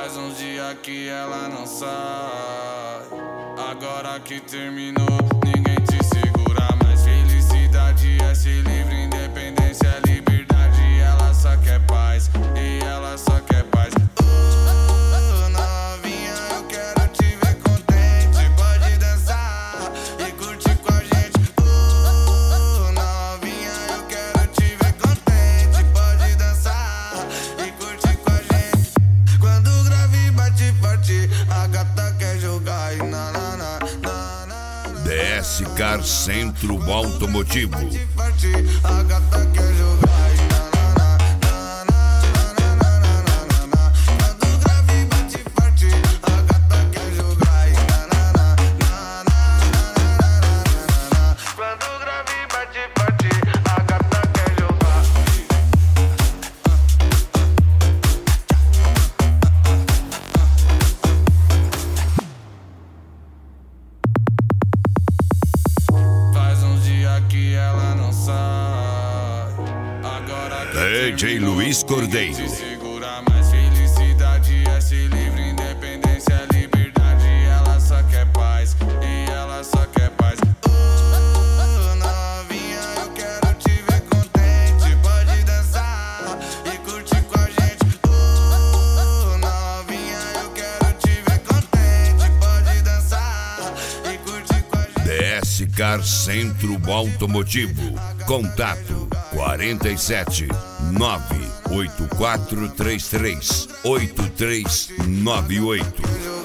Faz uns dias que ela não sai. Agora que terminou, ninguém te segura mais. Felicidade é ser livre, independência é liberdade. Ela só quer paz, e ela só quer paz. Novinha, eu quero te ver contente. Pode dançar e curtir com a gente. Novinha, eu quero te ver contente. Pode dançar e curtir com a gente. Quando o grave bate forte, a gata quer jogar e na na na na na. DS Car Centro Automotivo. A gata quer jogar e na na na na na na na. Quando o grave bate forte, a gata quer jogar e na na na na na na. Quando o grave bate forte, a gata quer jogar. Faz uns dias que ela não sai. Agora que DJ Luiz Cordeiro. se segura mais. Felicidade é ser livre, independência é liberdade. Ela só quer paz, e ela só quer paz. Novinha, eu quero te ver contente. Pode dançar e curtir com a gente. Novinha, eu quero te ver contente. Pode dançar e curtir com a gente. DS Car Centro Automotivo. Contato 47 98433 8398.